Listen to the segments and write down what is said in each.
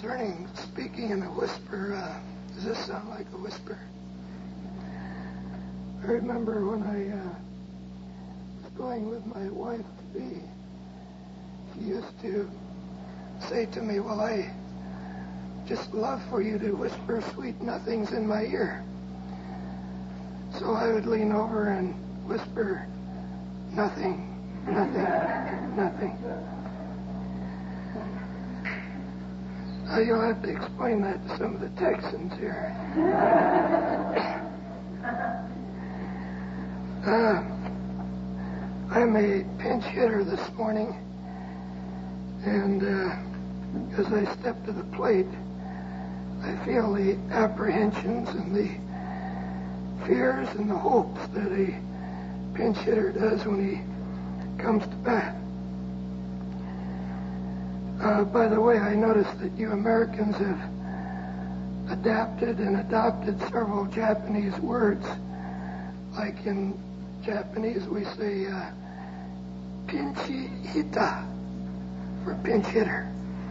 concerning speaking in a whisper, does this sound like a whisper? I remember when I was going with my wife-to-be, she used to say to me, well, I just love for you to whisper sweet nothings in my ear. So I would lean over and whisper, nothing, nothing, nothing. You'll have to explain that to some of the Texans here. I'm a pinch hitter this morning, and as I step to the plate, I feel the apprehensions and the fears and the hopes that a pinch hitter does when he comes to bat. By the way, I noticed that you Americans have adapted and adopted several Japanese words. Like in Japanese, we say pinchi hita for pinch hitter.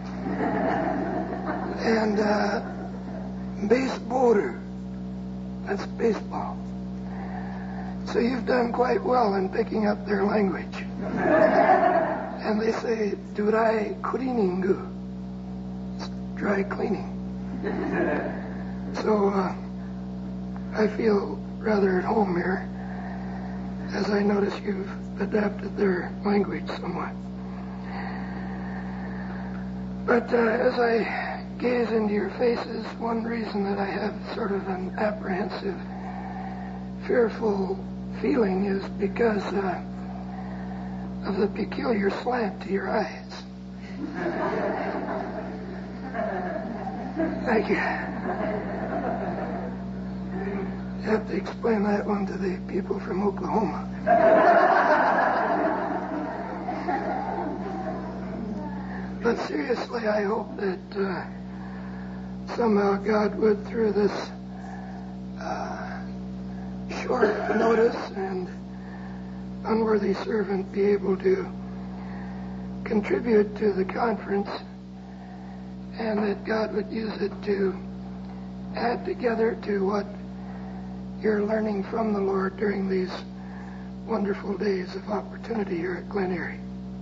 And baseballer, that's baseball. So you've done quite well in picking up their language. And they say, durai cleaningu. It's dry cleaning. So I feel rather at home here, as I notice you've adapted their language somewhat. But as I gaze into your faces, one reason that I have sort of an apprehensive, fearful feeling is because of the peculiar slant to your eyes. Thank you. You have to explain that one to the people from Oklahoma. But seriously, I hope that somehow God would, through this short notice and unworthy servant, be able to contribute to the conference, and that God would use it to add together to what you're learning from the Lord during these wonderful days of opportunity here at Glen Erie.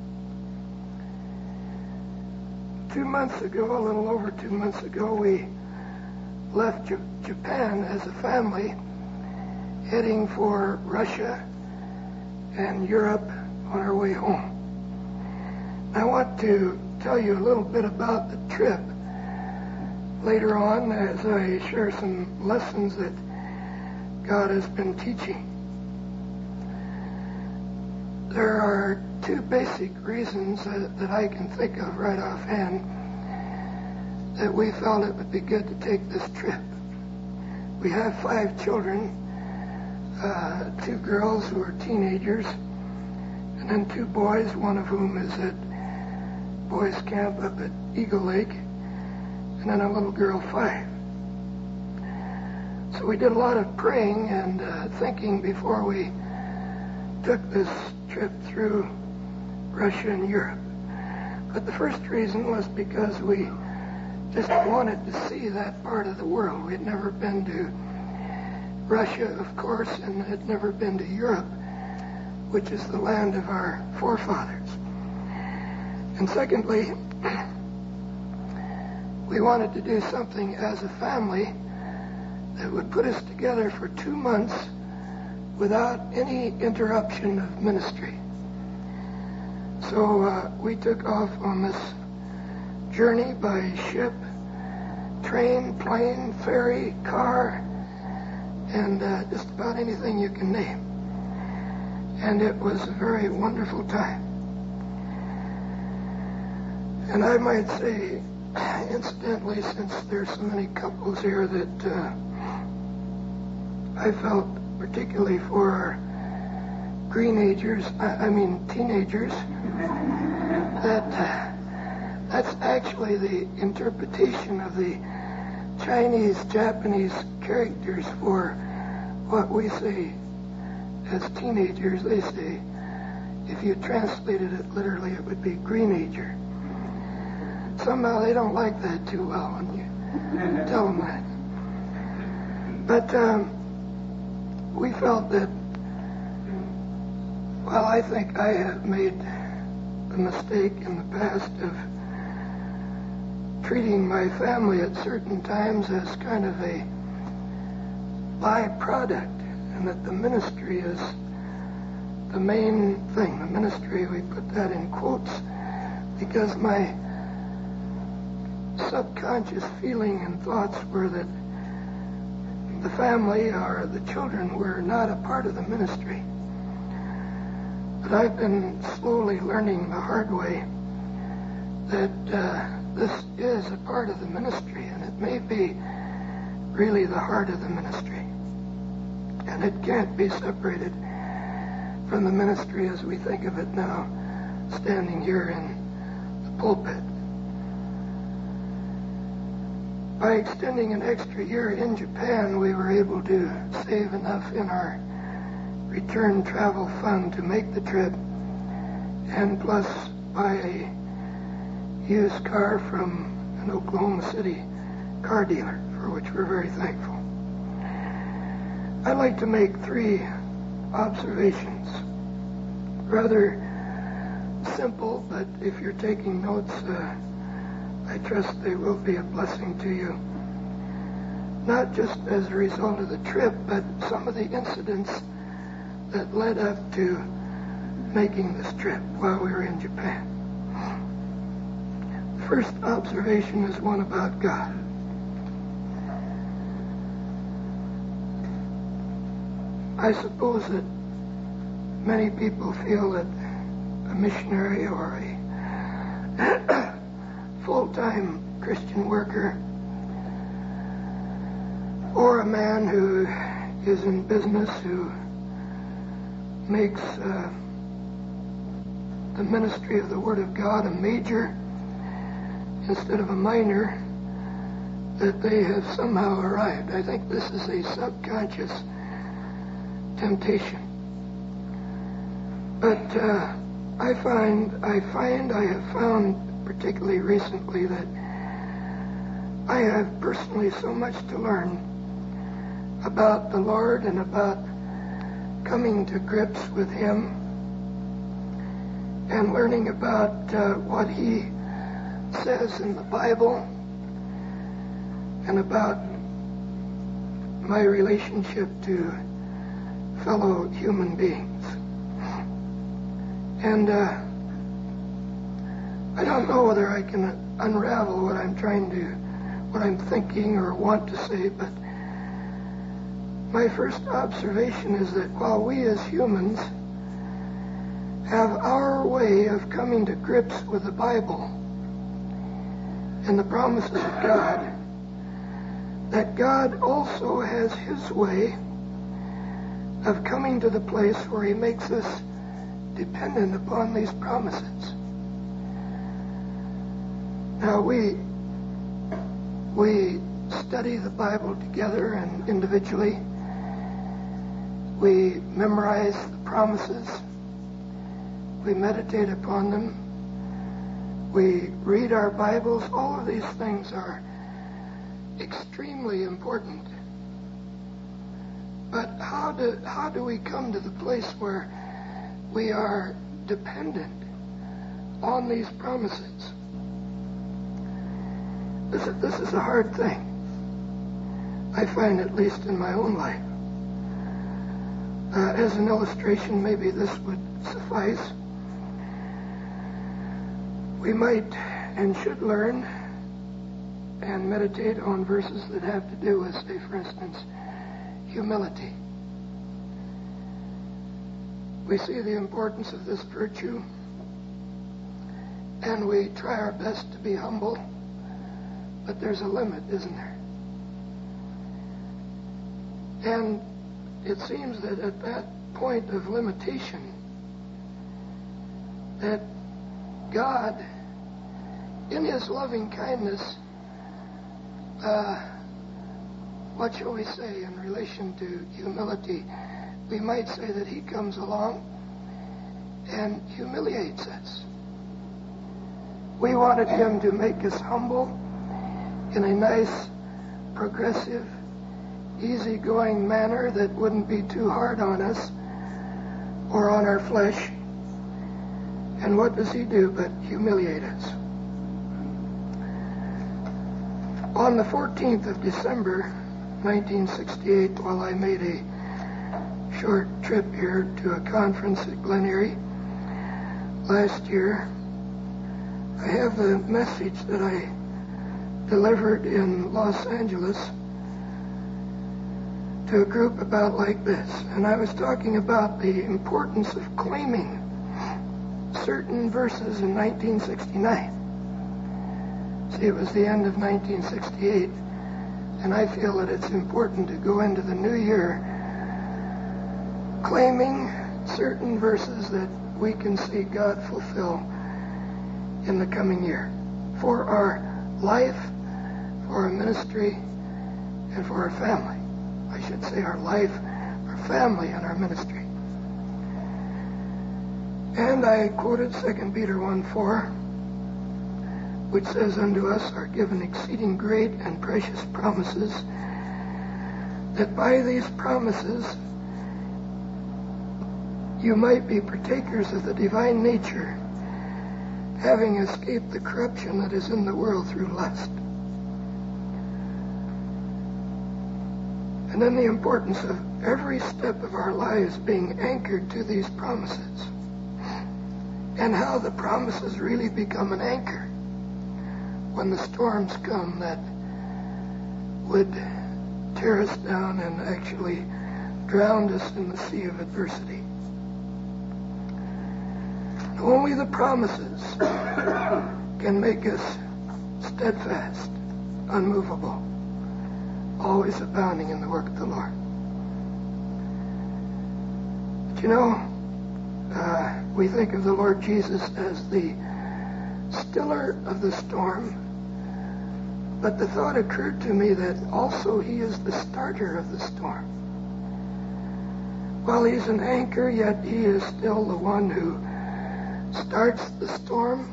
2 months ago, a little over 2 months ago, we left Japan as a family, heading for Russia and Europe on our way home. I want to tell you a little bit about the trip later on as I share some lessons that God has been teaching. There are two basic reasons that I can think of right offhand that we felt it would be good to take this trip. We have 5 children, 2 girls who are teenagers, and then 2 boys, one of whom is at boys camp up at Eagle Lake, and then a little girl, 5. So we did a lot of praying and thinking before we took this trip through Russia and Europe. But the first reason was because we just wanted to see that part of the world. We had never been to Russia, of course, and had never been to Europe, which is the land of our forefathers. And secondly, we wanted to do something as a family that would put us together for 2 months without any interruption of ministry. So we took off on this journey by ship, train, plane, ferry, car, and just about anything you can name. And it was a very wonderful time. And I might say, incidentally, since there's so many couples here, that I felt particularly for our teenagers, that's actually the interpretation of the Chinese-Japanese characters for what we say as teenagers. They say, if you translated it literally, it would be greenager. somehow they don't like that too well when you tell them that. But we felt that, well, I think I have made the mistake in the past of treating my family at certain times as kind of a byproduct, and that the ministry is the main thing. The ministry, we put that in quotes, because my subconscious feeling and thoughts were that the family or the children were not a part of the ministry. But I've been slowly learning the hard way that this is a part of the ministry, and it may be really the heart of the ministry. And it can't be separated from the ministry as we think of it now, standing here in the pulpit. By extending an extra year in Japan, we were able to save enough in our return travel fund to make the trip, and plus buy a used car from an Oklahoma City car dealer, for which we're very thankful. I'd like to make 3 observations. Rather simple, but if you're taking notes, I trust they will be a blessing to you. Not just as a result of the trip, but some of the incidents that led up to making this trip while we were in Japan. The first observation is one about God. I suppose that many people feel that a missionary or a full-time Christian worker, or a man who is in business, who makes the ministry of the Word of God a major instead of a minor, that they have somehow arrived. I think this is a subconscious temptation. But I have found, particularly recently, that I have personally so much to learn about the Lord and about coming to grips with Him and learning about what He says in the Bible and about my relationship to fellow human beings. And I don't know whether I can unravel what I'm thinking or want to say, but my first observation is that while we as humans have our way of coming to grips with the Bible and the promises of God, that God also has His way of coming to the place where He makes us dependent upon these promises. Now we study the Bible together and individually. We memorize the promises. We meditate upon them. We read our Bibles. All of these things are extremely important. But how do we come to the place where we are dependent on these promises? This is a hard thing. I find, at least in my own life. As an illustration, maybe this would suffice. We might and should learn and meditate on verses that have to do with, say, for instance, humility. We see the importance of this virtue, and we try our best to be humble, but there's a limit, isn't there? And it seems that at that point of limitation, that God, in His loving kindness, what shall we say in relation to humility? We might say that He comes along and humiliates us. We wanted him to make us humble in a nice, progressive, easygoing manner that wouldn't be too hard on us or on our flesh. And what does he do but humiliate us? On the 14th of December, 1968, while I made a short trip here to a conference at Glen Erie last year, I have a message that I delivered in Los Angeles to a group about like this. And I was talking about the importance of claiming certain verses in 1969. See, it was the end of 1968, and I feel that it's important to go into the new year claiming certain verses that we can see God fulfill in the coming year for our life, for our ministry, and for our family. I should say our life, our family, and our ministry. And I quoted 2 Peter 1:4, which says, "Unto us are given exceeding great and precious promises, that by these promises you might be partakers of the divine nature, having escaped the corruption that is in the world through lust." And then the importance of every step of our lives being anchored to these promises, and how the promises really become an anchor when the storms come that would tear us down and actually drown us in the sea of adversity. Only the promises can make us steadfast, unmovable, always abounding in the work of the Lord. But you know, we think of the Lord Jesus as the stiller of the storm, but the thought occurred to me that also he is the starter of the storm. While he's an anchor, yet he is still the one who starts the storm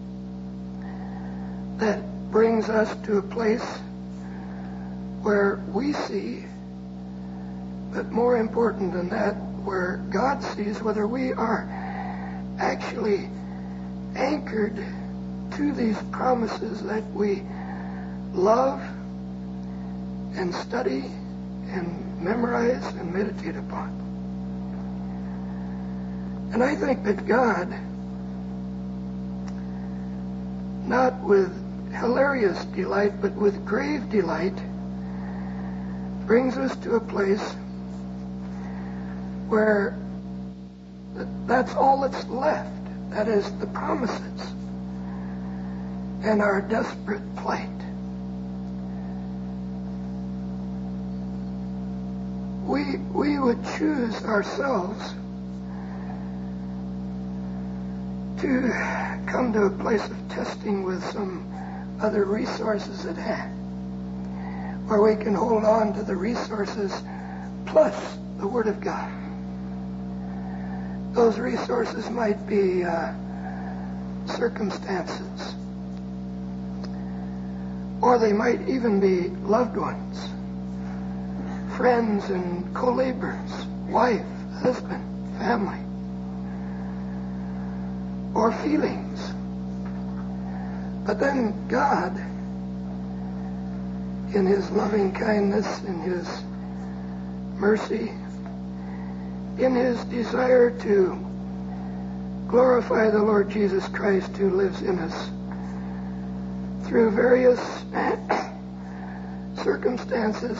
that brings us to a place where we see, but more important than that, where God sees whether we are actually anchored to these promises that we love and study and memorize and meditate upon. And I think that God, not with hilarious delight, but with grave delight, brings us to a place where that's all that's left. That is the promises and our desperate plight. We would choose ourselves to come to a place of testing with some other resources at hand, where we can hold on to the resources plus the Word of God. Those resources might be circumstances, or they might even be loved ones, friends and co-laborers, wife, husband, family, or feelings. But then God, in his loving kindness, in his mercy, in his desire to glorify the Lord Jesus Christ who lives in us, through various circumstances,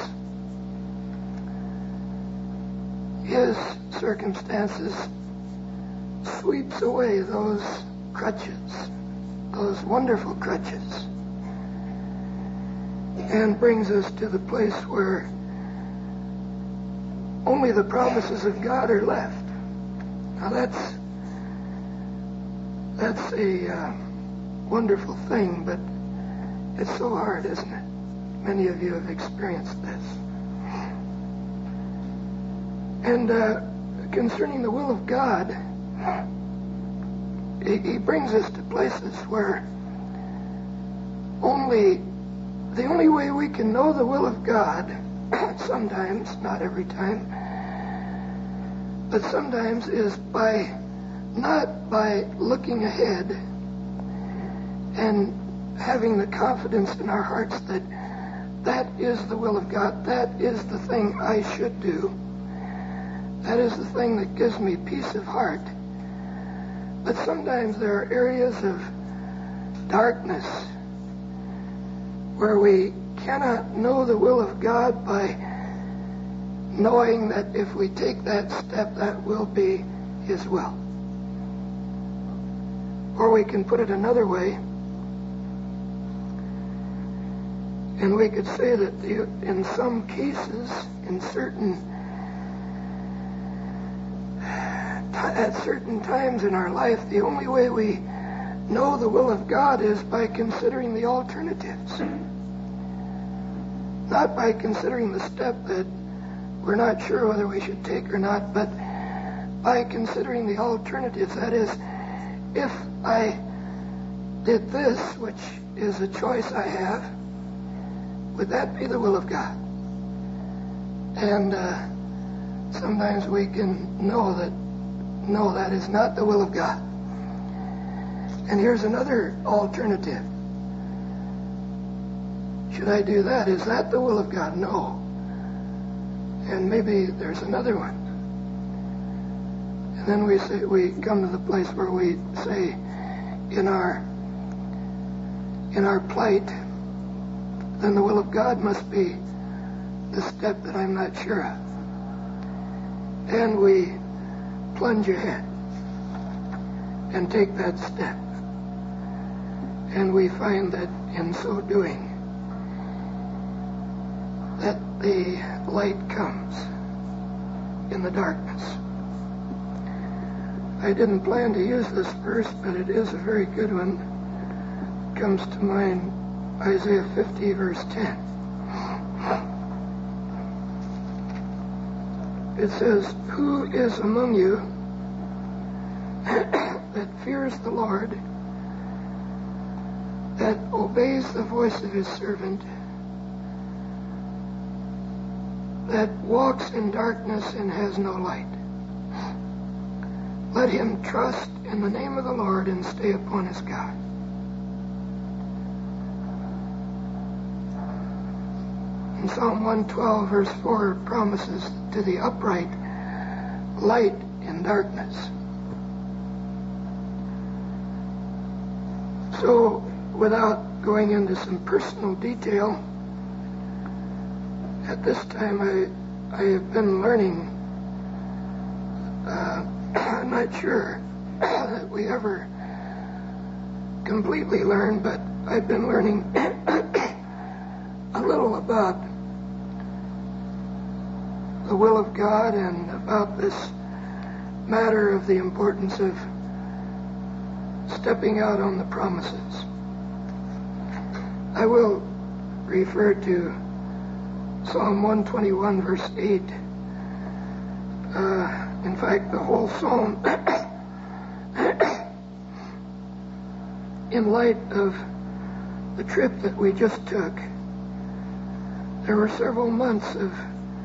his circumstances sweeps away those crutches, those wonderful crutches, and brings us to the place where only the promises of God are left. Now that's a wonderful thing, but it's so hard, isn't it? Many of you have experienced this. And concerning the will of God, he brings us to places where the only way we can know the will of God, sometimes, not every time, but sometimes is not by looking ahead and having the confidence in our hearts that that is the will of God, that is the thing I should do, that is the thing that gives me peace of heart. But sometimes there are areas of darkness where we cannot know the will of God by knowing that if we take that step, that will be His will. Or we can put it another way, and we could say that in some cases, at certain times in our life, the only way we know the will of God is by considering the alternatives. Not by considering the step that we're not sure whether we should take or not, but by considering the alternatives. That is, if I did this, which is a choice I have, would that be the will of God? And sometimes we can know that, no, that is not the will of God. And here's another alternative. Should I do that? Is that the will of God? No. And maybe there's another one. And then we come to the place where we say, in our plight, then the will of God must be the step that I'm not sure of. And we plunge ahead and take that step. And we find that in so doing, that the light comes in the darkness. I didn't plan to use this verse, but it is a very good one. It comes to mind, Isaiah 50, verse 10. It says, "Who is among you that fears the Lord, that obeys the voice of His servant, that walks in darkness and has no light? Let him trust in the name of the Lord and stay upon his God." In Psalm 112, verse 4, promises to the upright light in darkness. So, without going into some personal detail, at this time I have been learning, I'm not sure that we ever completely learn, but I've been learning a little about the will of God and about this matter of the importance of stepping out on the promises. I will refer to Psalm 121, verse 8. In fact, the whole psalm, in light of the trip that we just took, there were several months of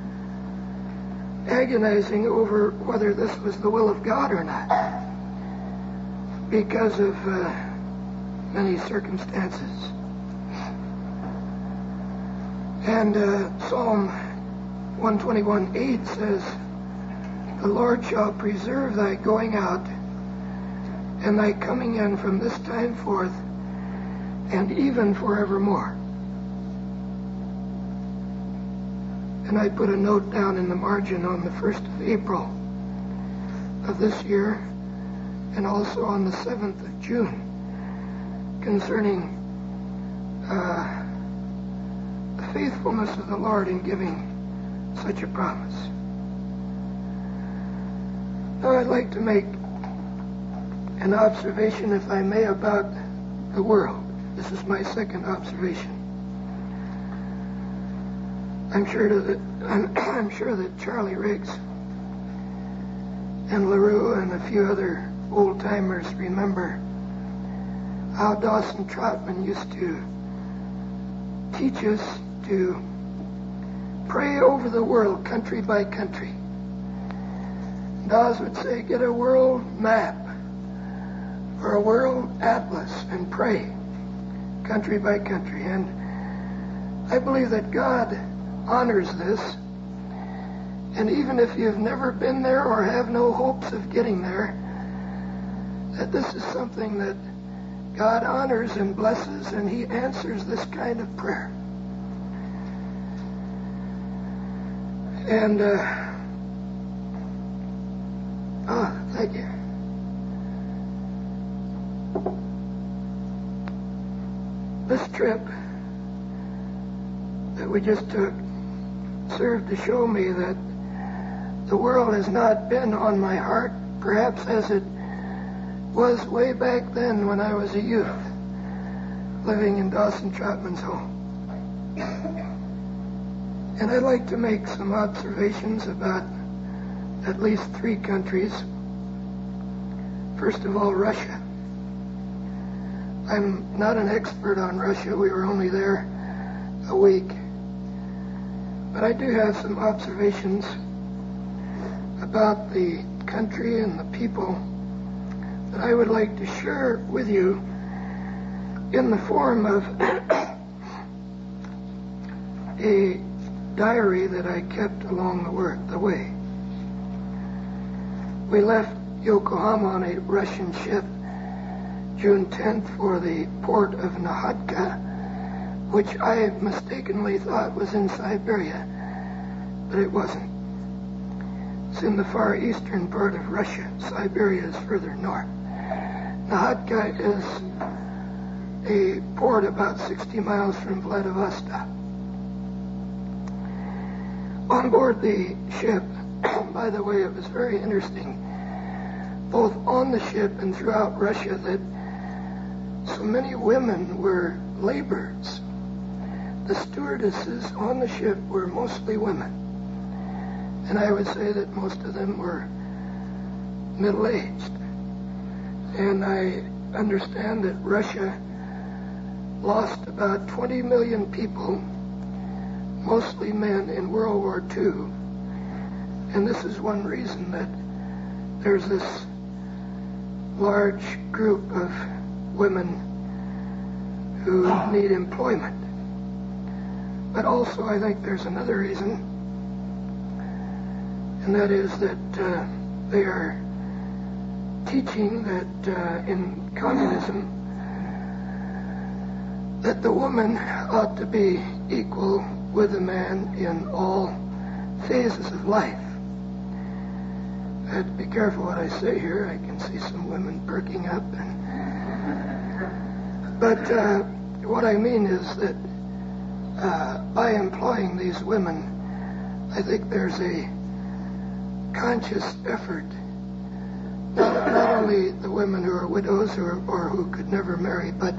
agonizing over whether this was the will of God or not, because of many circumstances. And Psalm 121:8 says, "The Lord shall preserve thy going out and thy coming in from this time forth and even forevermore." And I put a note down in the margin on the 1st of April of this year and also on the 7th of June concerning the faithfulness of the Lord in giving such a promise. Now I'd like to make an observation, if I may, about the world. This is my second observation. I'm sure that Charlie Riggs and LaRue and a few other old-timers remember how Dawson Trotman used to teach us to pray over the world, country by country. Dawes would say, get a world map or a world atlas and pray, country by country. And I believe that God honors this. And even if you've never been there or have no hopes of getting there, that this is something that God honors and blesses, and He answers this kind of prayer. And, thank you. This trip that we just took served to show me that the world has not been on my heart, perhaps as it was way back then when I was a youth, living in Dawson Trotman's home. And I'd like to make some observations about at least 3 countries. First of all, Russia. I'm not an expert on Russia. We were only there a week. But I do have some observations about the country and the people that I would like to share with you in the form of a diary that I kept along the way. We left Yokohama on a Russian ship June 10th for the port of Nakhodka, which I mistakenly thought was in Siberia, but it wasn't. It's in the far eastern part of Russia. Siberia is further north. Nakhodka is a port about 60 miles from Vladivostok. On board the ship, by the way, it was very interesting, both on the ship and throughout Russia, that so many women were laborers. The stewardesses on the ship were mostly women. And I would say that most of them were middle-aged. And I understand that Russia lost about 20 million people, mostly men, in World War II. And this is one reason that there's this large group of women who need employment. But also I think there's another reason, and that is that they are teaching that in communism that the woman ought to be equal with the man in all phases of life. I have to be careful what I say here. I can see some women perking up. But what I mean is that by employing these women, I think there's a conscious effort, not only the women who are widows or who could never marry, but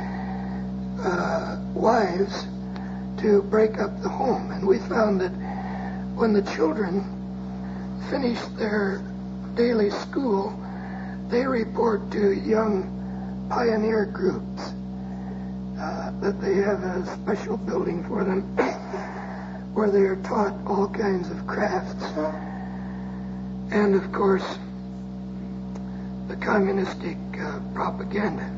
wives, to break up the home. And we found that when the children finish their daily school, they report to young pioneer groups that they have a special building for them where they are taught all kinds of crafts. And of course, the communistic propaganda.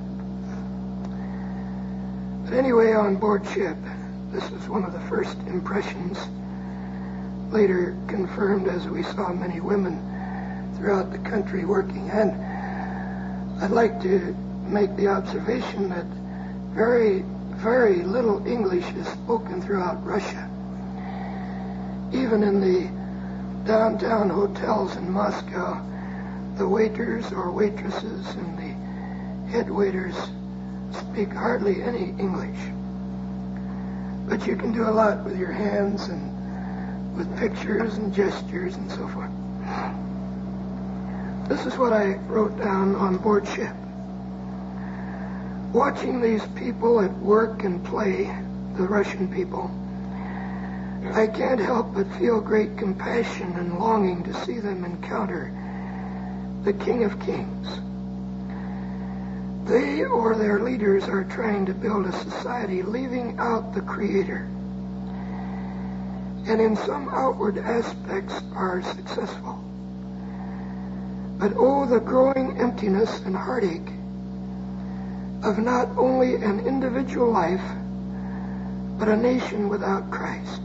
But anyway, on board ship, this was one of the first impressions, later confirmed as we saw many women throughout the country working. And I'd like to make the observation that very, very little English is spoken throughout Russia. Even in the downtown hotels in Moscow, the waiters or waitresses and the head waiters speak hardly any English. But you can do a lot with your hands and with pictures and gestures and so forth. This is what I wrote down on board ship. Watching these people at work and play, the Russian people, I can't help but feel great compassion and longing to see them encounter the King of Kings. They or their leaders are trying to build a society leaving out the Creator, and in some outward aspects are successful. But oh, the growing emptiness and heartache of not only an individual life, but a nation without Christ.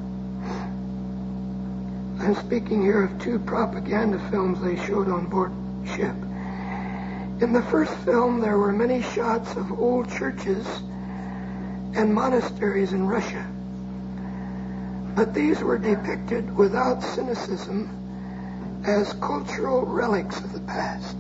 I'm speaking here of 2 propaganda films they showed on board ship. In the first film, there were many shots of old churches and monasteries in Russia. But these were depicted without cynicism as cultural relics of the past.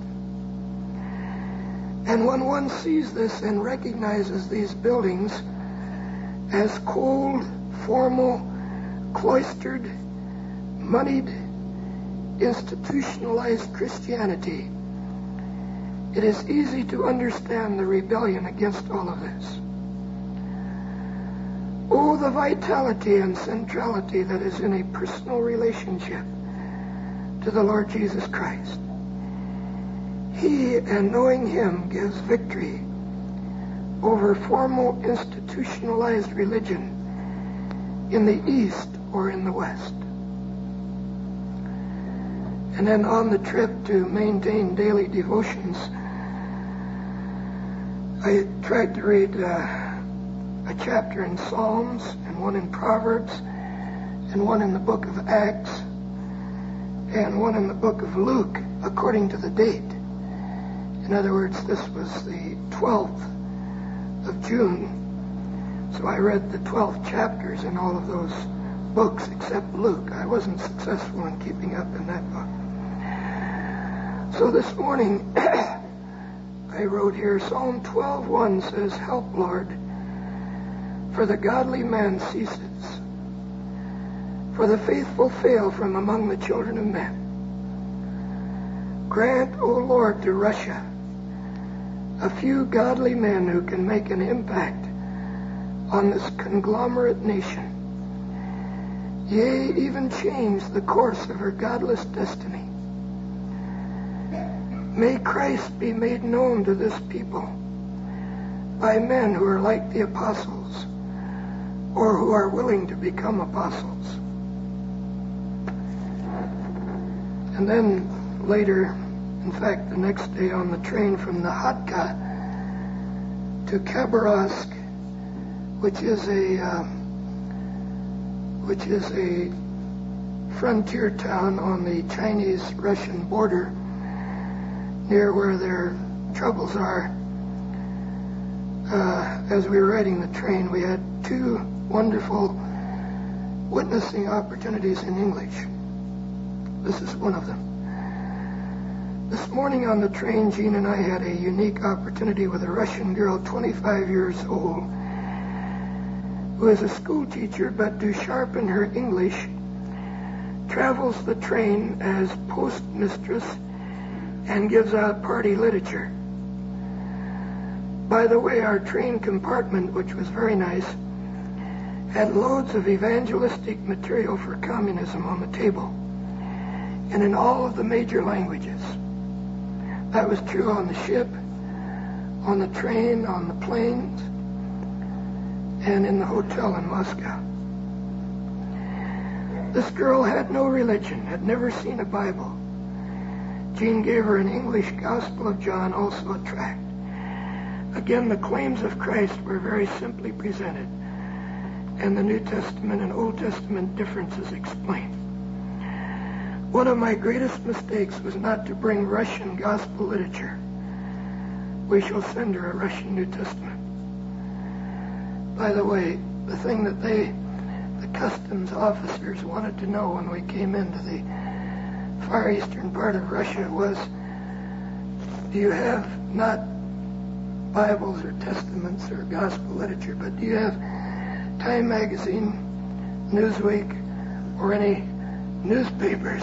And when one sees this and recognizes these buildings as cold, formal, cloistered, moneyed, institutionalized Christianity, it is easy to understand the rebellion against all of this. Oh, the vitality and centrality that is in a personal relationship to the Lord Jesus Christ. He, and knowing Him, gives victory over formal institutionalized religion in the East or in the West. And then on the trip to maintain daily devotions, I tried to read a chapter in Psalms, and one in Proverbs, and one in the book of Acts, and one in the book of Luke, according to the date. In other words, this was the 12th of June. So I read the 12 chapters in all of those books except Luke. I wasn't successful in keeping up in that book. So this morning, I wrote here, Psalm 12:1 says, "Help, Lord, for the godly man ceases, for the faithful fail from among the children of men. Grant, O Lord, to Russia a few godly men who can make an impact on this conglomerate nation. Yea, even change the course of her godless destiny. May Christ be made known to this people by men who are like the apostles, or who are willing to become apostles." And then later, in fact, the next day on the train from Nahatka to Khabarovsk, which is a frontier town on the Chinese-Russian border, near where their troubles are. As we were riding the train, we had 2 wonderful witnessing opportunities in English. This is one of them. This morning on the train, Jean and I had a unique opportunity with a Russian girl, 25 years old, who is a school teacher, but to sharpen her English, travels the train as postmistress and gives out party literature. By the way, our train compartment, which was very nice, had loads of evangelistic material for communism on the table, and in all of the major languages. That was true on the ship, on the train, on the planes, and in the hotel in Moscow. This girl had no religion, had never seen a Bible. Jean gave her an English Gospel of John, also a tract. Again, the claims of Christ were very simply presented, and the New Testament and Old Testament differences explained. One of my greatest mistakes was not to bring Russian gospel literature. We shall send her a Russian New Testament. By the way, the thing that the customs officers wanted to know when we came into the far eastern part of Russia was, do you have not Bibles or Testaments or gospel literature, but do you have Time Magazine, Newsweek, or any newspapers?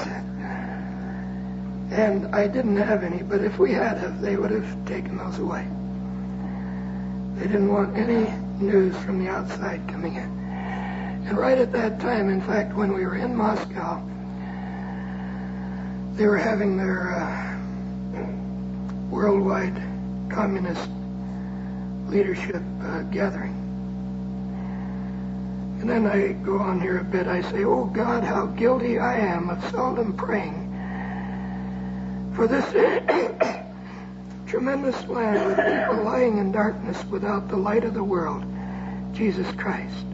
And I didn't have any, but if we had, they would have taken those away. They didn't want any news from the outside coming in. And right at that time, in fact, when we were in Moscow, they were having their worldwide communist leadership gathering. And then I go on here a bit. I say, oh God, how guilty I am of seldom praying for this tremendous land with people lying in darkness without the light of the world, Jesus Christ.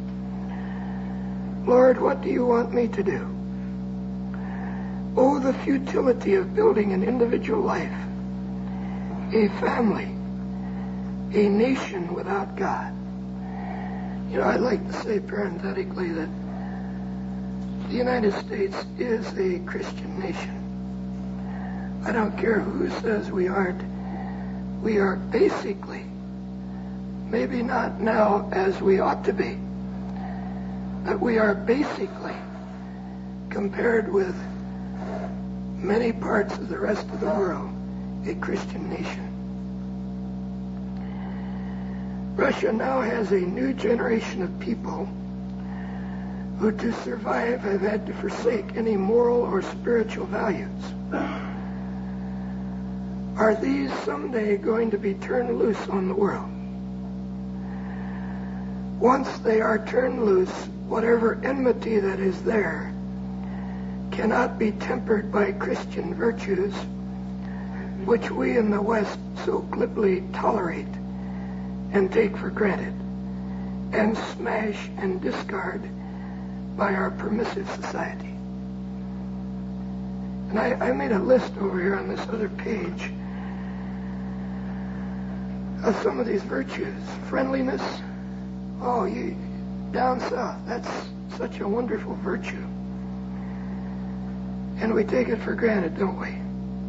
Lord, what do you want me to do? Oh, the futility of building an individual life, a family, a nation without God. You know, I'd like to say parenthetically that the United States is a Christian nation. I don't care who says we aren't. We are basically, maybe not now as we ought to be, but we are basically, compared with many parts of the rest of the world, a Christian nation. Russia now has a new generation of people who, to survive, have had to forsake any moral or spiritual values. Are these someday going to be turned loose on the world? Once they are turned loose, whatever enmity that is there cannot be tempered by Christian virtues, which we in the West so glibly tolerate and take for granted, and smash and discard by our permissive society. And I made a list over here on this other page of some of these virtues. Friendliness. Oh, you down south, that's such a wonderful virtue. And we take it for granted, don't we?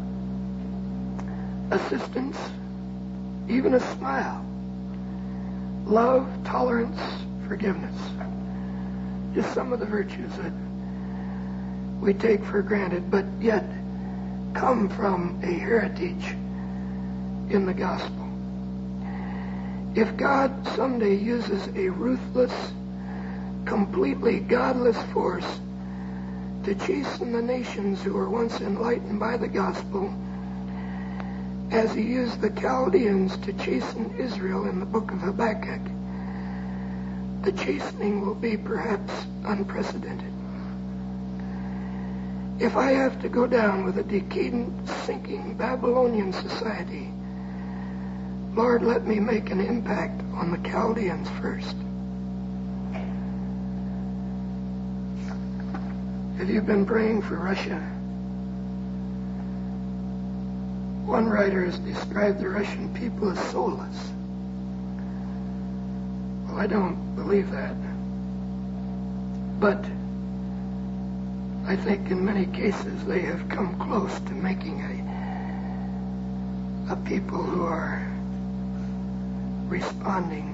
Assistance, even a smile. Love, tolerance, forgiveness. Just some of the virtues that we take for granted, but yet come from a heritage in the gospel. If God someday uses a ruthless, completely godless force to chasten the nations who were once enlightened by the gospel, as he used the Chaldeans to chasten Israel in the book of Habakkuk, the chastening will be perhaps unprecedented. If I have to go down with a decadent, sinking Babylonian society, Lord, let me make an impact on the Chaldeans first. Have you been praying for Russia? One writer has described the Russian people as soulless. Well, I don't believe that. But I think in many cases they have come close to making a people who are responding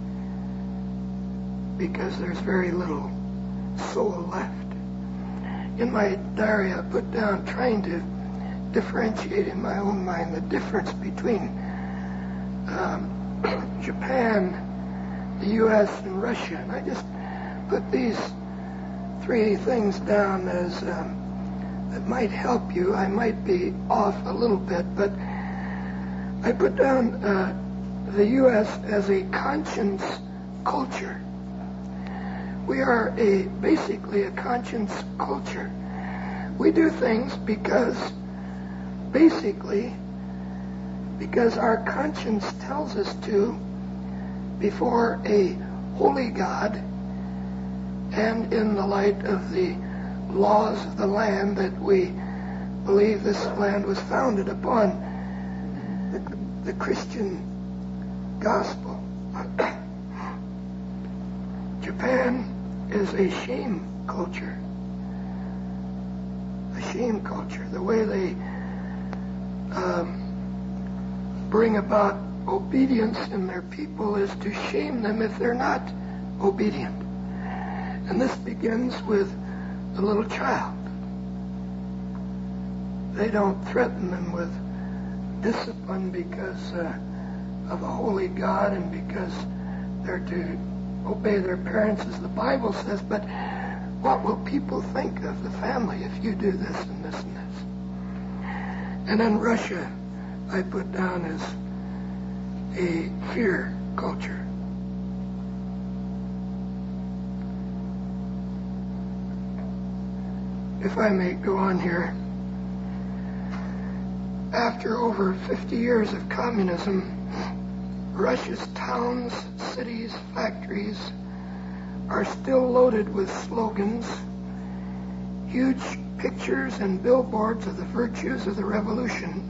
because there's very little soul left. In my diary, I put down trying to differentiate in my own mind the difference between Japan, the U.S., and Russia. And I just put these three things down as that might help you. I might be off a little bit, but I put down the U.S. as a conscience culture. We are basically a conscience culture. We do things because our conscience tells us to before a holy God and in the light of the laws of the land that we believe this land was founded upon the Christian gospel. Japan is a shame culture. A shame culture. The way they bring about obedience in their people is to shame them if they're not obedient. And this begins with the little child. They don't threaten them with discipline because of a holy God and because they're to obey their parents as the Bible says, but what will people think of the family if you do this and this and this? And then Russia, I put down as a fear culture. If I may go on here, after over 50 years of communism, Russia's towns, cities, factories are still loaded with slogans, huge pictures and billboards of the virtues of the revolution,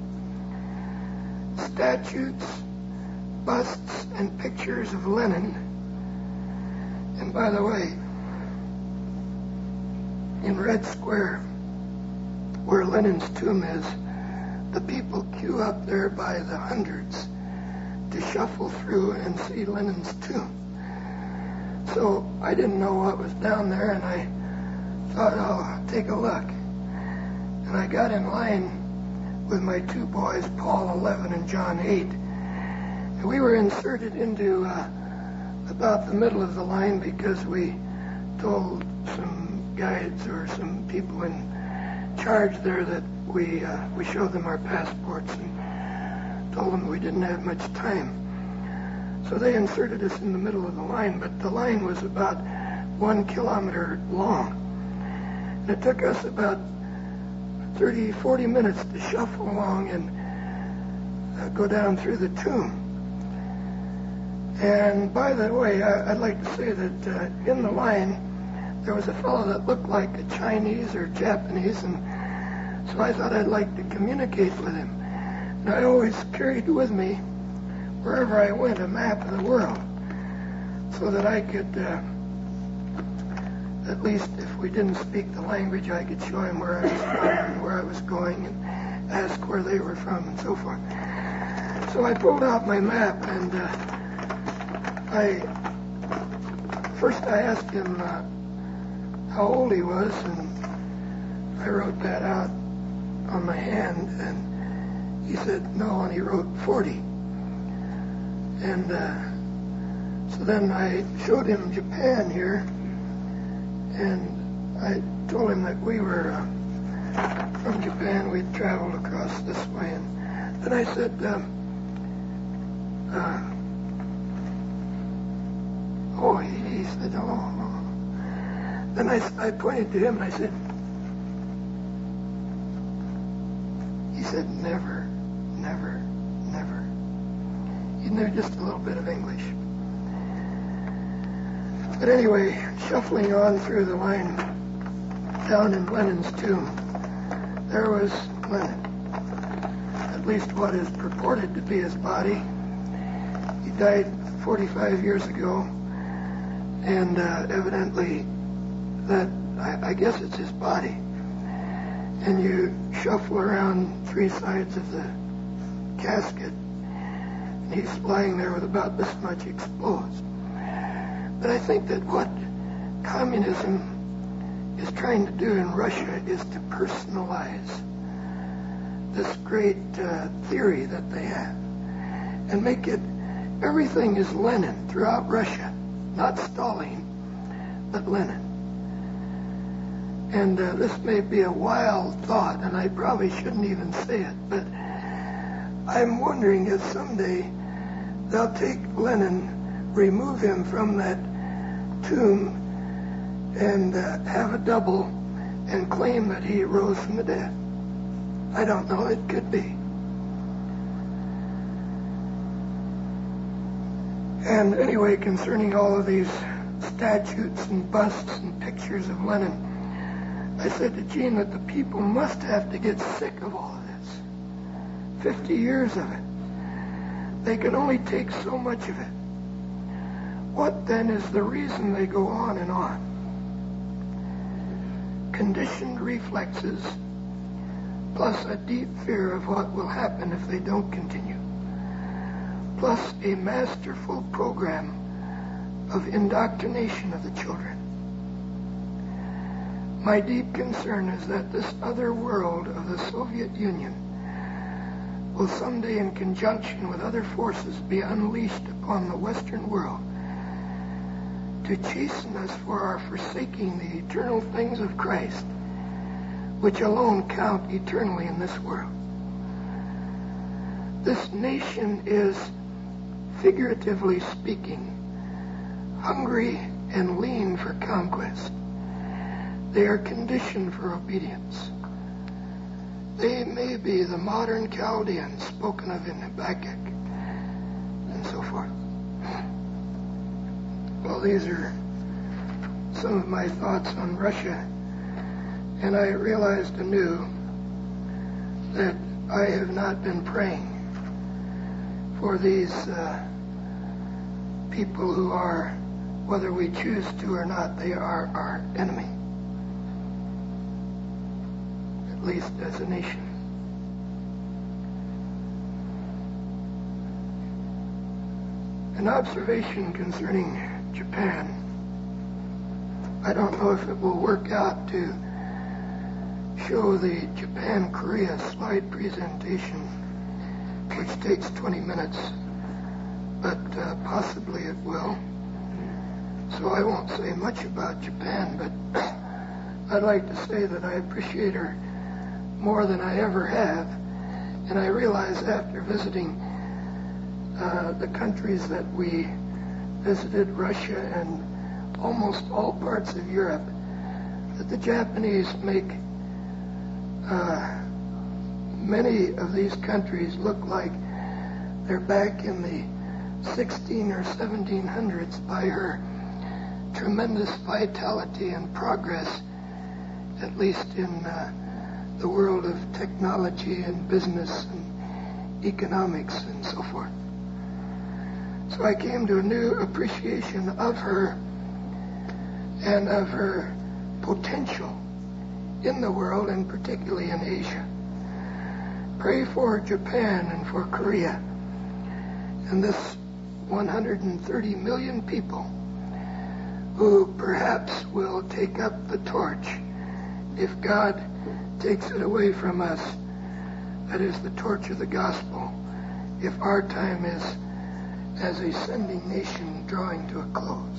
statues, busts, and pictures of Lenin. And by the way, in Red Square, where Lenin's tomb is, the people queue up there by the hundreds to shuffle through and see Lenin's tomb. So I didn't know what was down there, and I thought, I'll take a look. And I got in line with my two boys, Paul 11 and John 8. And we were inserted into about the middle of the line because we told some guides or some people in charge there that we showed them our passports and told them we didn't have much time. So they inserted us in the middle of the line, but the line was about 1 kilometer long. And it took us about 30, 40 minutes to shuffle along and go down through the tomb. And by the way, I'd like to say that in the line, there was a fellow that looked like a Chinese or Japanese, and so I thought I'd like to communicate with him. And I always carried with me, wherever I went, a map of the world, so that I could, at least if we didn't speak the language, I could show him where I was from and where I was going and ask where they were from and so forth. So I pulled out my map, and first I asked him how old he was, and I wrote that out on my hand, and he said no, and he wrote 40. And so then I showed him Japan here, and I told him that we were from Japan. We'd traveled across this way, and then I said, he said, oh. Then I pointed to him and I said, he said, never, never, never. He knew just a little bit of English. But anyway, shuffling on through the line down in Lenin's tomb, there was Lenin, at least what is purported to be his body. He died 45 years ago, and evidently that, I guess it's his body. And you shuffle around three sides of the casket, and he's lying there with about this much exposed. But I think that what communism is trying to do in Russia is to personalize this great theory that they have and make it, everything is Lenin throughout Russia, not Stalin, but Lenin. And this may be a wild thought, and I probably shouldn't even say it, but I'm wondering if someday they'll take Lenin, remove him from that tomb, and have a double and claim that he rose from the dead. I don't know, it could be. And anyway, concerning all of these statues and busts and pictures of Lenin, I said to Gene that the people must have to get sick of all of this. 50 years of it. They can only take so much of it. What then is the reason they go on and on? Conditioned reflexes, plus a deep fear of what will happen if they don't continue, plus a masterful program of indoctrination of the children. My deep concern is that this other world of the Soviet Union will someday, in conjunction with other forces, be unleashed upon the Western world to chasten us for our forsaking the eternal things of Christ, which alone count eternally in this world. This nation is figuratively speaking, hungry and lean for conquest. They are conditioned for obedience. They may be the modern Chaldeans spoken of in Habakkuk and so forth. Well, these are some of my thoughts on Russia, and I realized anew that I have not been praying for these people who are, whether we choose to or not, they are our enemy, at least as a nation. An observation concerning Japan. I don't know if it will work out to show the Japan-Korea slide presentation, which takes 20 minutes, but possibly it will. So I won't say much about Japan, but I'd like to say that I appreciate her more than I ever have, and I realize after visiting the countries that we visited, Russia and almost all parts of Europe, that the Japanese make many of these countries look like they're back in the 16 or 1700s by her tremendous vitality and progress, at least in the world of technology and business and economics and so forth. So I came to a new appreciation of her and of her potential in the world, and particularly in Asia. Pray for Japan and for Korea and this 130 million people who perhaps will take up the torch if God takes it away from us. That is the torch of the gospel, if our time is as a sending nation drawing to a close.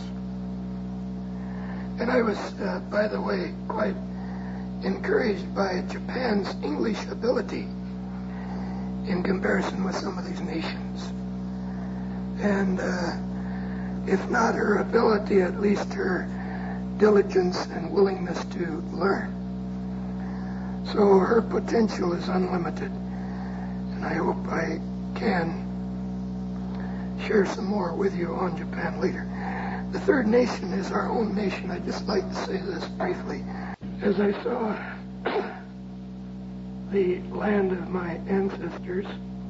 And I was, by the way, quite encouraged by Japan's English ability in comparison with some of these nations. And if not her ability, at least her diligence and willingness to learn. So her potential is unlimited. And I hope I can share some more with you on Japan later. The third nation is our own nation. I'd just like to say this briefly. As I saw the land of my ancestors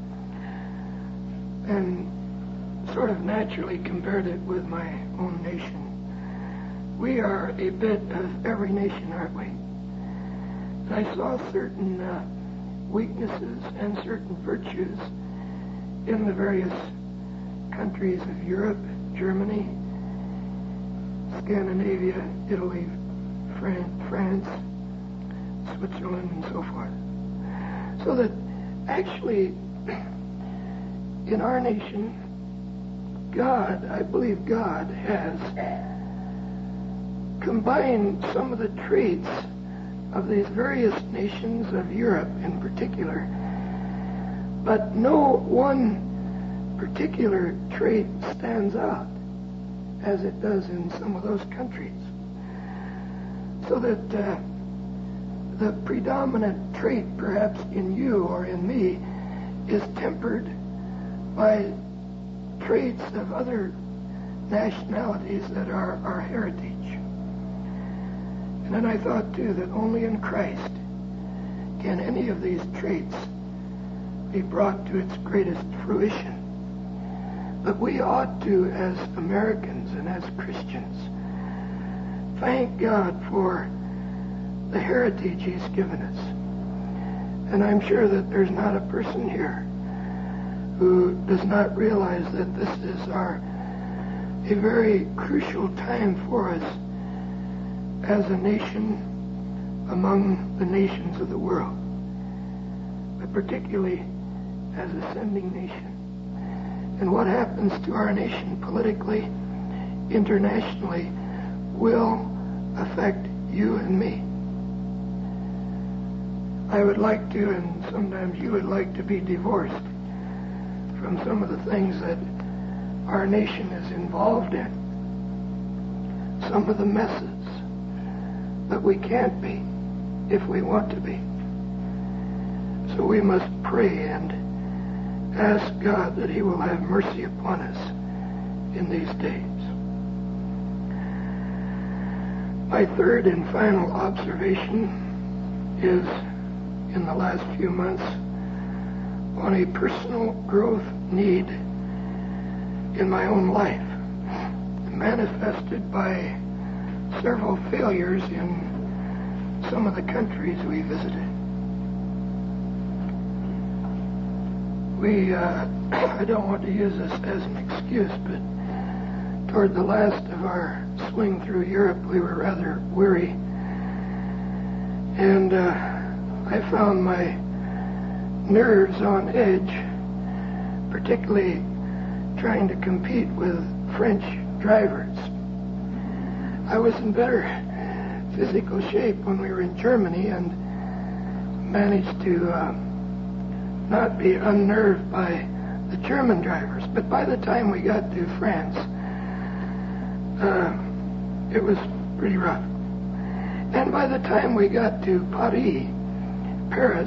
and sort of naturally compared it with my own nation, we are a bit of every nation, aren't we? And I saw certain weaknesses and certain virtues in the various countries of Europe, Germany, Scandinavia, Italy, France, Switzerland, and so forth. So that actually in our nation, God, I believe God has combined some of the traits of these various nations of Europe in particular, but no one particular trait stands out as it does in some of those countries. So that the predominant trait perhaps in you or in me is tempered by traits of other nationalities that are our heritage. And then I thought too that only in Christ can any of these traits be brought to its greatest fruition. But we ought to, as Americans and as Christians, thank God for the heritage He's given us. And I'm sure that there's not a person here who does not realize that this is a very crucial time for us as a nation among the nations of the world, but particularly as a sending nation. And what happens to our nation politically, internationally, will affect you and me. I would like to, and sometimes you would like to be divorced from some of the things that our nation is involved in, some of the messes, but we can't be if we want to be. So we must pray and ask God that He will have mercy upon us in these days. My third and final observation is, in the last few months, on a personal growth need in my own life, manifested by several failures in some of the countries we visited. I don't want to use this as an excuse, but toward the last of our swing through Europe, we were rather weary. And I found my nerves on edge, particularly trying to compete with French drivers. I was in better physical shape when we were in Germany and managed to not be unnerved by the German drivers. But by the time we got to France, it was pretty rough. And by the time we got to Paris,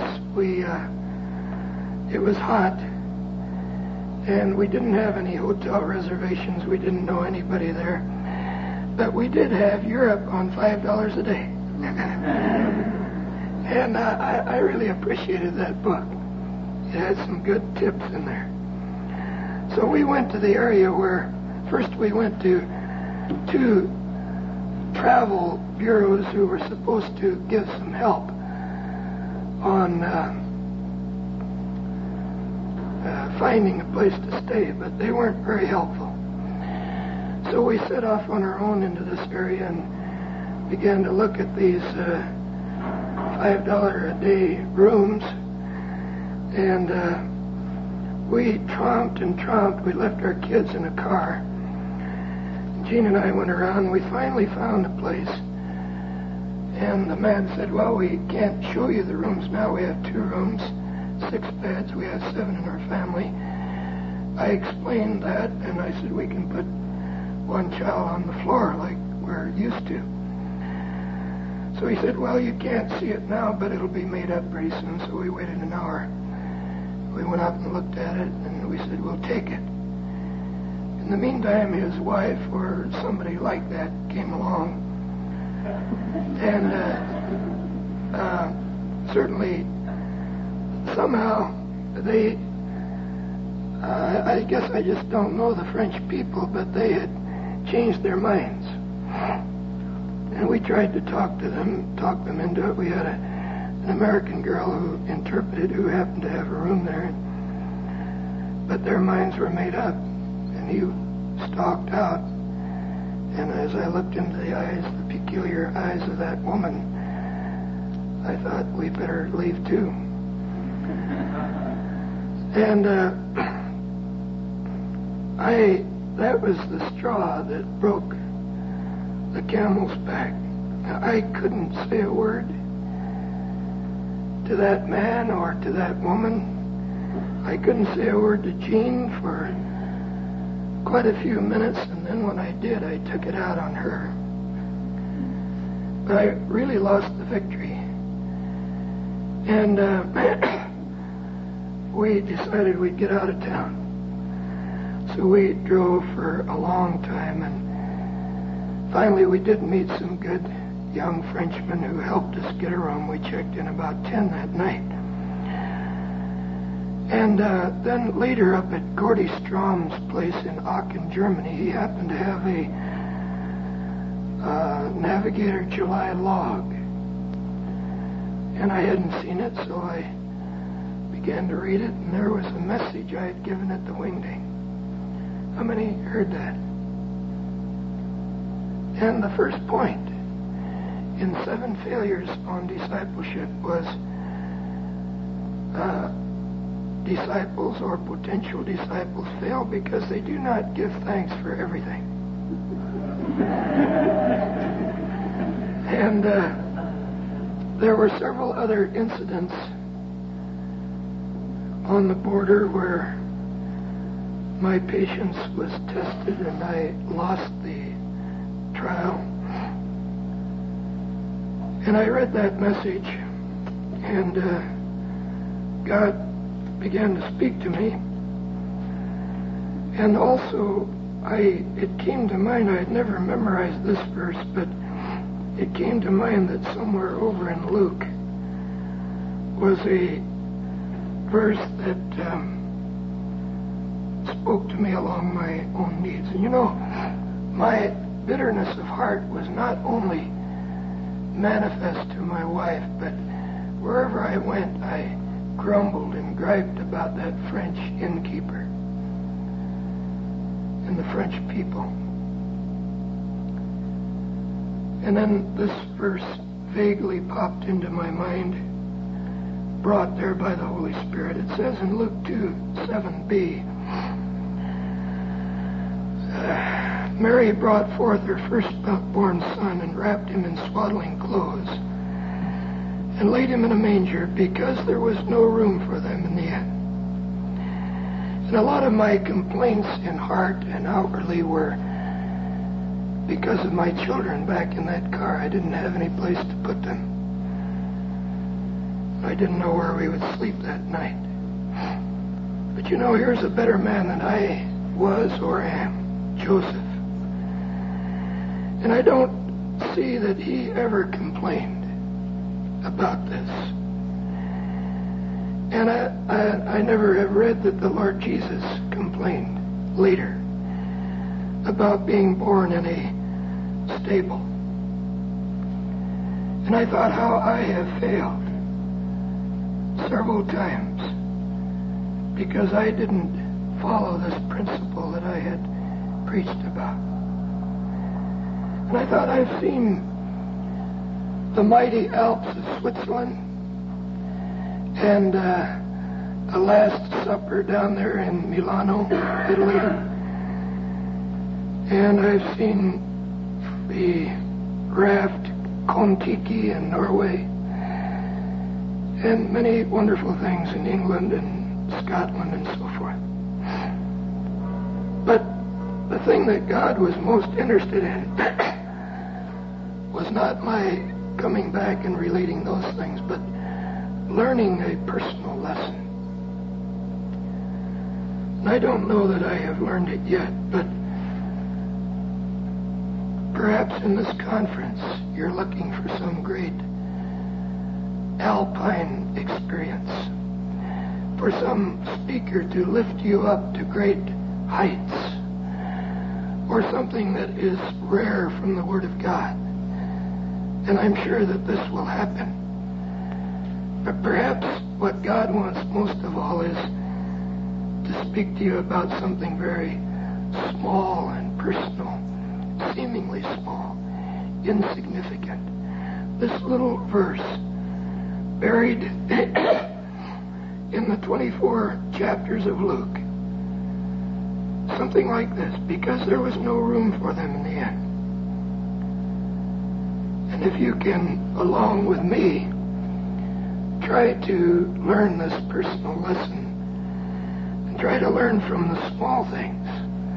it was hot, and we didn't have any hotel reservations. We didn't know anybody there. But we did have Europe on $5 a day. And I really appreciated that book. It had some good tips in there. So we went to the area where, first we went to 2 travel bureaus who were supposed to give some help on finding a place to stay, but they weren't very helpful. So we set off on our own into this area and began to look at these $5 a day rooms. And we tromped and tromped. We left our kids in a car. Gene and I went around. We finally found a place. And the man said, well, we can't show you the rooms now. We have 2 rooms, 6 beds. We have 7 in our family. I explained that, and I said, we can put 1 child on the floor like we're used to. So he said, well, you can't see it now, but it'll be made up pretty soon. So we waited an hour. We went up and looked at it, and we said, we'll take it. In the meantime, his wife or somebody like that came along, and certainly somehow they, I guess I just don't know the French people, but they had changed their minds. And we tried to talk them into it. We had an American girl who interpreted, who happened to have a room there, but their minds were made up, and he stalked out. And as I looked into the eyes, the peculiar eyes of that woman, I thought, we better leave too. And that was the straw that broke the camel's back. I couldn't say a word to that man or to that woman. I couldn't say a word to Jean for quite a few minutes, and then when I did, I took it out on her. But I really lost the victory. And we decided we'd get out of town. So we drove for a long time, and finally we did meet some good young Frenchmen who helped us get a room. We checked in about 10 that night. And then later up at Gordy Strom's place in Aachen, Germany, he happened to have a Navigator July log. And I hadn't seen it, so I began to read it, and there was a message I had given at the Wingding. How many heard that? And the first point in 7 failures on discipleship was disciples or potential disciples fail because they do not give thanks for everything. And there were several other incidents on the border where my patience was tested and I lost the trial. And I read that message, and God began to speak to me. And also, it came to mind, I had never memorized this verse, but it came to mind that somewhere over in Luke was a verse that spoke to me along my own needs. And you know, my bitterness of heart was not only manifest to my wife, but wherever I went, I grumbled and griped about that French innkeeper and the French people. And then this verse vaguely popped into my mind, brought there by the Holy Spirit. It says in Luke 2:7b, Mary brought forth her firstborn son and wrapped him in swaddling clothes and laid him in a manger because there was no room for them in the inn. And a lot of my complaints in heart and outwardly were because of my children back in that car. I didn't have any place to put them. I didn't know where we would sleep that night. But you know, here's a better man than I was or am, Joseph. And I don't see that he ever complained about this. And I never have read that the Lord Jesus complained later about being born in a stable. And I thought how I have failed several times because I didn't follow this principle that I had preached about. And I thought, I've seen the mighty Alps of Switzerland and a Last Supper down there in Milano, Italy. And I've seen the raft Kon-Tiki in Norway, and many wonderful things in England and Scotland and so forth. But the thing that God was most interested in was not my coming back and relating those things, but learning a personal lesson. And I don't know that I have learned it yet, but perhaps in this conference you're looking for some great alpine experience, for some speaker to lift you up to great heights, or something that is rare from the Word of God. And I'm sure that this will happen. But perhaps what God wants most of all is to speak to you about something very small and personal, seemingly small, insignificant. This little verse buried in the 24 chapters of Luke. Something like this, because there was no room for them in the inn. And if you can, along with me, try to learn this personal lesson and try to learn from the small things.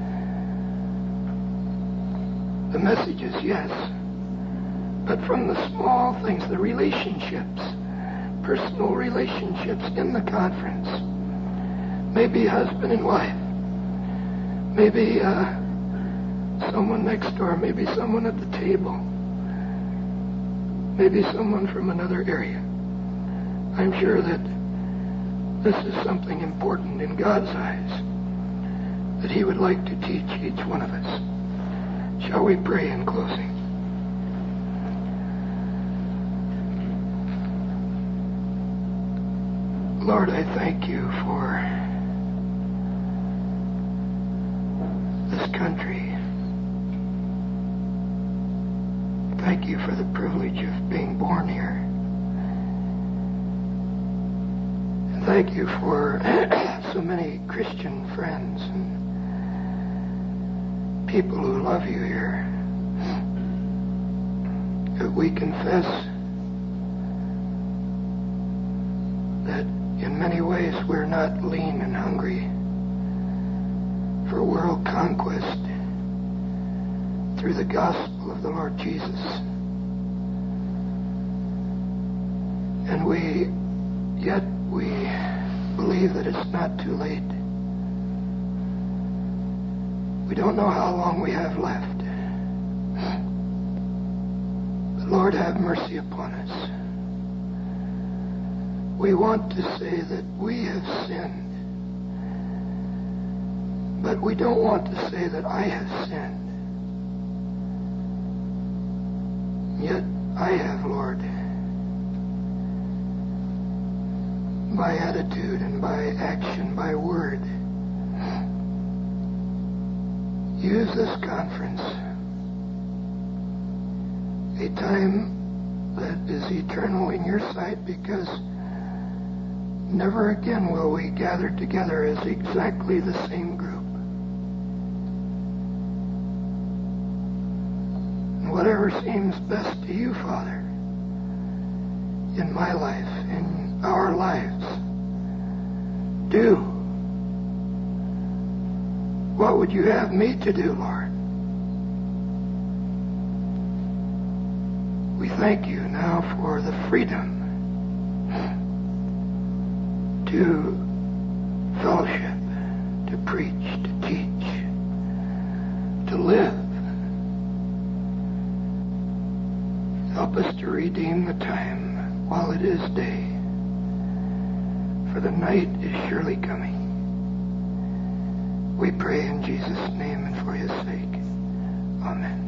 The message is yes, but from the small things, the relationships, personal relationships in the conference, maybe husband and wife, maybe someone next door, maybe someone at the table, maybe someone from another area. I'm sure that this is something important in God's eyes that He would like to teach each one of us. Shall we pray in closing? Lord, I thank you for this country. Thank you for the privilege of being born here. And thank you for so many Christian friends and people who love you here. That we confess that in many ways we're not lean and hungry, for world conquest through the gospel of the Lord Jesus. And we believe that it's not too late. We don't know how long we have left. But Lord, have mercy upon us. We want to say that we have sinned. But we don't want to say that I have sinned. Yet I have, Lord. By attitude and by action, by word. Use this conference, a time that is eternal in your sight, because never again will we gather together as exactly the same group. And whatever seems best to you, Father, in my life, in our lives, do. What would you have me to do, Lord? We thank you now for the freedom to fellowship, to preach, to teach, to live. Help us to redeem the time while it is day, for the night is surely coming. We pray in Jesus' name and for his sake. Amen.